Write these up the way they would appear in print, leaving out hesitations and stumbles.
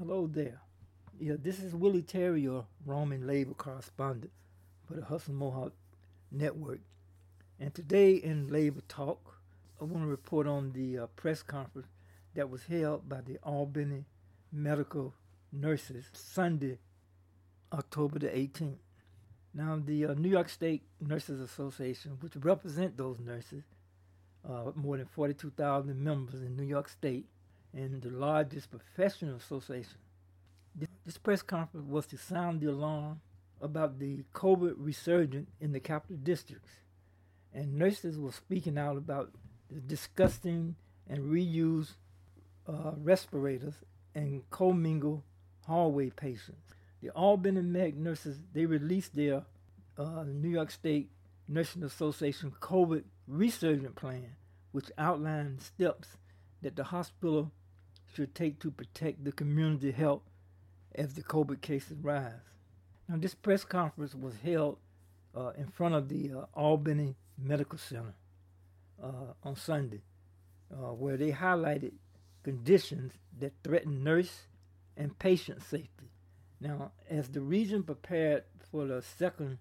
Hello there. Yeah, this is Willie Terry, your Roman labor correspondent for the Hustle Mohawk Network. And today in Labor Talk, I want to report on the press conference that was held by the Albany Medical Nurses Sunday, October the 18th. Now, the New York State Nurses Association, which represent those nurses, more than 42,000 members in New York State, and the largest professional association. This press conference was to sound the alarm about the COVID resurgence in the capital districts. And nurses were speaking out about the disgusting and reused respirators and commingled hallway patients. The Albany Med nurses, they released their New York State Nursing Association COVID resurgence plan, which outlined steps that the hospital should take to protect the community health as the COVID cases rise. Now, this press conference was held in front of the Albany Medical Center on Sunday, where they highlighted conditions that threaten nurse and patient safety. Now, as the region prepared for the second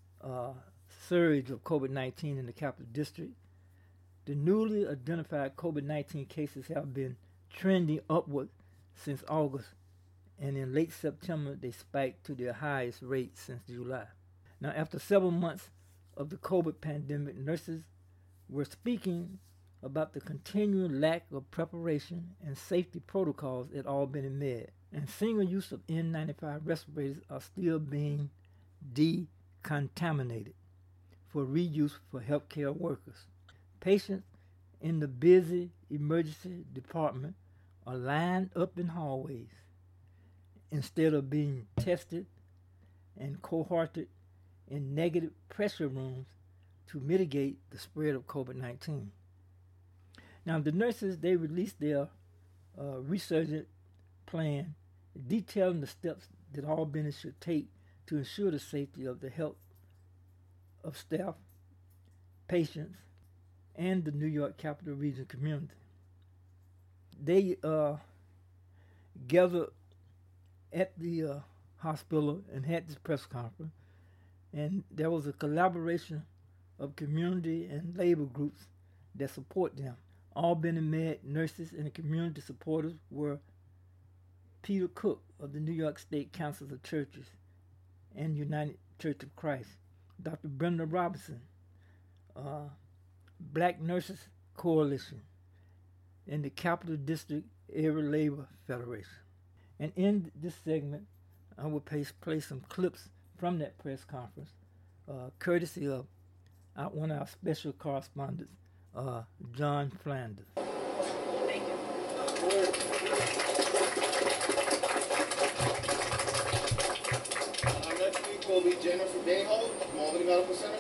surge of COVID-19 in the capital district, the newly identified COVID-19 cases have been trending upward since August, and in late September they spiked to their highest rate since July. Now, after several months of the COVID pandemic, nurses were speaking about the continuing lack of preparation and safety protocols at Albany Med, and single use of N95 respirators are still being decontaminated for reuse for healthcare workers. Patients in the busy emergency department are lined up in hallways instead of being tested and cohorted in negative pressure rooms to mitigate the spread of COVID-19. Now, the nurses, they released their resurgence plan detailing the steps that Albany should take to ensure the safety of the health of staff, patients, and the New York Capital Region community. They gathered at the hospital and had this press conference, and there was a collaboration of community and labor groups that support them. Albany Med nurses and community supporters were Peter Cook of the New York State Council of Churches and United Church of Christ, Dr. Brenda Robinson, Black Nurses Coalition, and the Capital District Area Labor Federation. And in this segment, I will play some clips from that press conference, courtesy of one of our special correspondents, John Flanders. Thank you. Our next speaker will be Jennifer Dayholt from Albany Medical Center.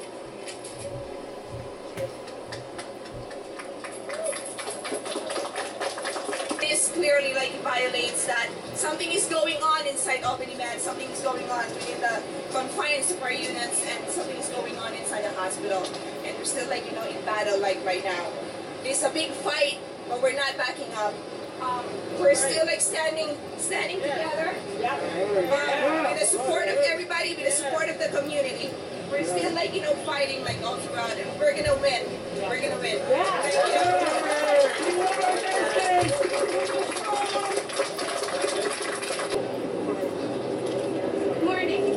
This clearly violates that something is going on inside Albany Med, something is going on within the confined super units, and something is going on inside the hospital. And we're still in battle right now. It's a big fight, but we're not backing up. We're still standing together with the support of everybody, with the support of the community. We're still fighting all throughout, and we're gonna win. We're gonna win. Good morning.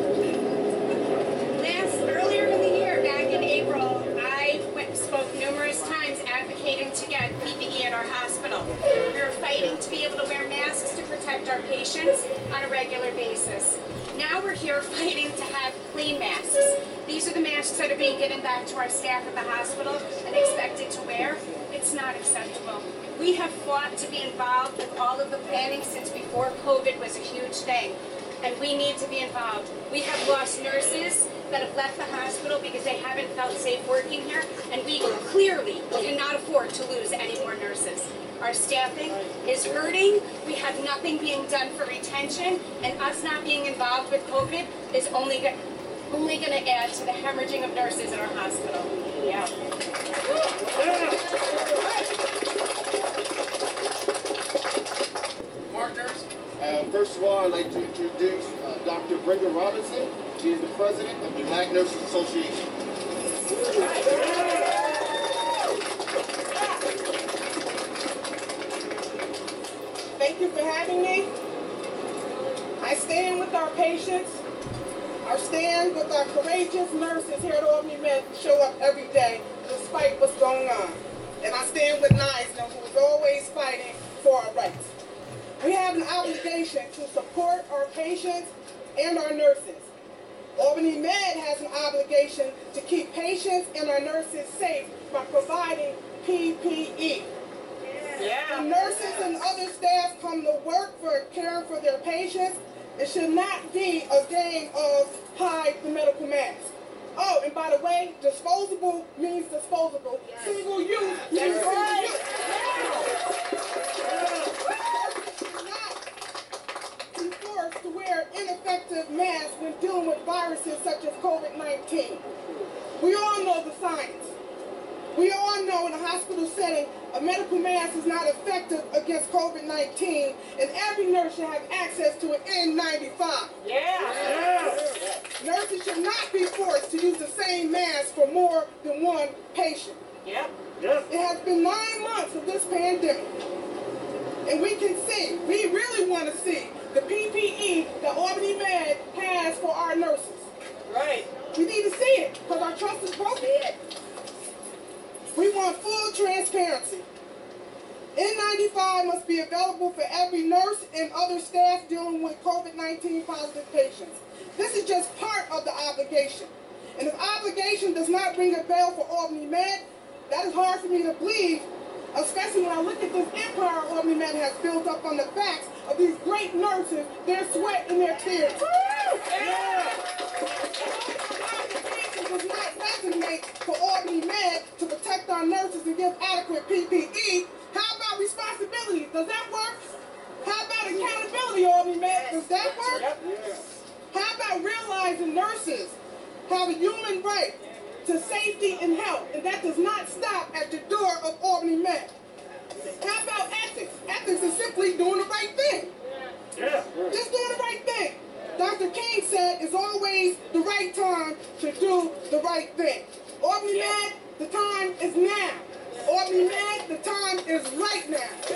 Earlier in the year, back in April, I spoke numerous times advocating to get PPE at our hospital. We were fighting to be able to wear masks to protect our patients on a regular basis. Now we're here fighting to have clean masks. These are the masks that are being given back to our staff at the hospital and expected to wear. It's not acceptable. We have fought to be involved with all of the planning since before COVID was a huge thing, and we need to be involved. We have lost nurses that have left the hospital because they haven't felt safe working here, and we clearly cannot afford to lose any more nurses. Our staffing is hurting. We have nothing being done for retention, and us not being involved with COVID is only going to add to the hemorrhaging of nurses in our hospital. Yeah. Partners, First of all, I'd like to introduce Dr. Brenda Robinson. She is the president of the Black Nurses Association. Thank you for having me. I stand with our patients. I stand with our courageous nurses here at Albany Med who show up every day despite what's going on. And I stand with Nisner, who is always fighting for our rights. We have an obligation to support our patients and our nurses. Albany Med has an obligation to keep patients and our nurses safe by providing PPE. When nurses and other staff come to work for caring for their patients, it should not be a game of hide the medical mask. Oh, and by the way, disposable means disposable. Single use means single use. Not be forced to wear ineffective masks when dealing with viruses such as COVID-19. We all know the science. We all know in a hospital setting, a medical mask is not effective against COVID-19, and every nurse should have access to an N95. Nurses should not be forced to use the same mask for more than one patient. It has been 9 months of this pandemic, and we can see, we really want to see the PPE that Albany Med has for our nurses. Right. We need to see it, because our trust is broken. We want full transparency. N95 must be available for every nurse and other staff dealing with COVID-19 positive patients. This is just part of the obligation. And if obligation does not ring a bell for Albany Med, that is hard for me to believe, especially when I look at this empire Albany Med has built up on the backs of these great nurses, their sweat and their tears. Does not resonate for Albany Med to protect our nurses and give adequate PPE. How about responsibility? Does that work? How about accountability, Albany Med? Does that work? How about realizing nurses have a human right to safety and health, and that does not stop at the door of Albany Med? How about ethics? Ethics is simply doing the right thing. Just doing the right thing. Dr. King said it's always the right time to do the right thing. Albany Med, the time is now. Albany Med, the time is right now.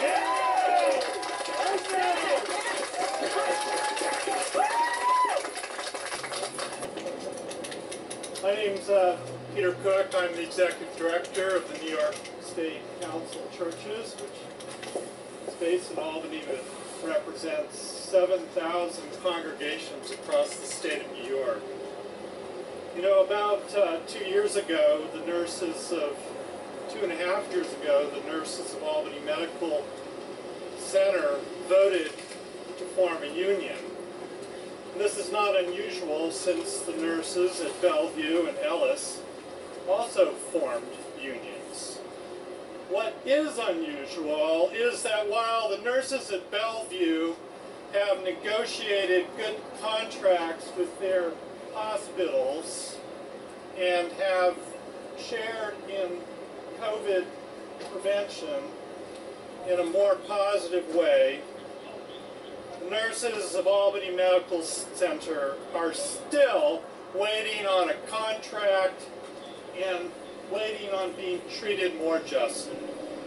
My name's Peter Cook. I'm the Executive Director of the New York State Council of Churches, which is based in Albany, but represents 7,000 congregations across the state of New York. You know, about 2 years ago, the nurses of, 2.5 years ago, the nurses of Albany Medical Center voted to form a union. And this is not unusual since the nurses at Bellevue and Ellis also formed unions. What is unusual is that while the nurses at Bellevue have negotiated good contracts with their hospitals and have shared in COVID prevention in a more positive way, the nurses of Albany Medical Center are still waiting on a contract and waiting on being treated more justly.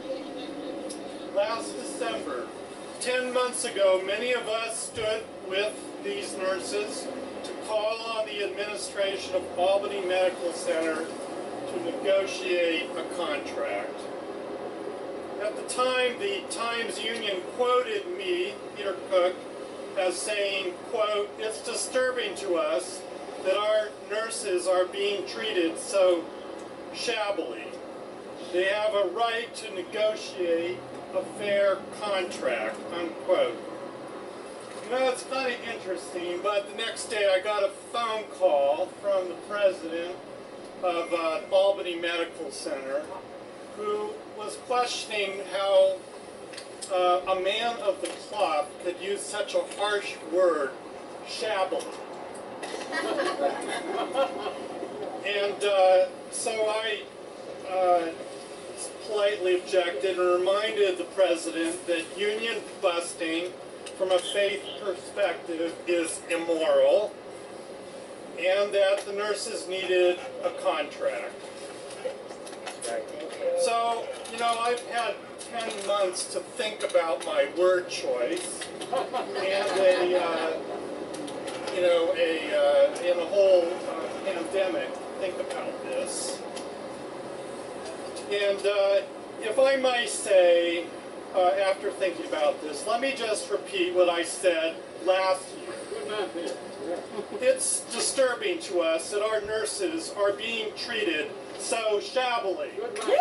Last December, 10 months ago, many of us stood with these nurses to call on the administration of Albany Medical Center to negotiate a contract. At the time, the Times Union quoted me, Peter Cook, as saying, quote, "It's disturbing to us that our nurses are being treated so shabbily. They have a right to negotiate a fair contract," unquote. You know, it's kind of interesting, but the next day I got a phone call from the president of Albany Medical Center who was questioning how a man of the cloth could use such a harsh word, shabbily. And so I politely objected and reminded the president that union busting from a faith perspective is immoral, and that the nurses needed a contract. So, you know, I've had 10 months to think about my word choice, and in a whole pandemic, think about this. And if I might say, after thinking about this, let me just repeat what I said last year. It's disturbing to us that our nurses are being treated so shabbily. We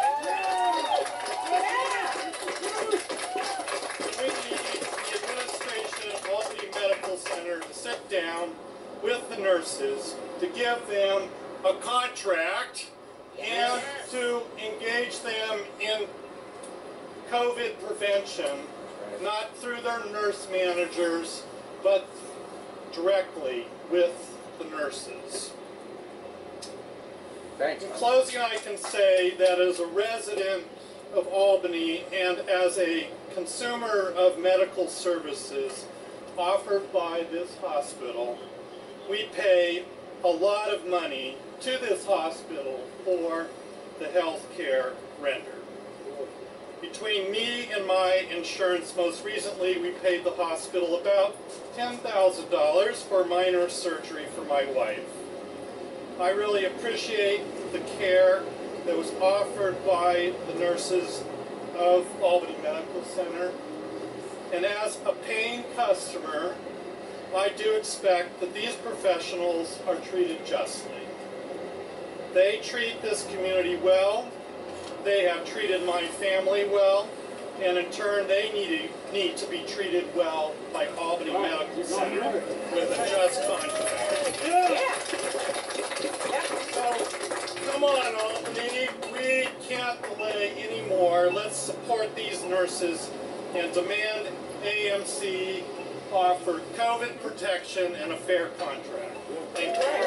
need the administration of Albany Medical Center to sit down with the nurses, to give them a contract, and to engage them in COVID prevention, not through their nurse managers, but directly with the nurses. Thanks. In closing, I can say that as a resident of Albany and as a consumer of medical services offered by this hospital, we pay a lot of money to this hospital for the health care rendered. Between me and my insurance, most recently we paid the hospital about $10,000 for minor surgery for my wife. I really appreciate the care that was offered by the nurses of Albany Medical Center. And as a paying customer, I do expect that these professionals are treated justly. They treat this community well. They have treated my family well, and in turn they need to be treated well by Albany Medical Center with a just contract. So, come on Albany, we can't delay anymore. Let's support these nurses and demand AMC offer COVID protection and a fair contract. Thank you.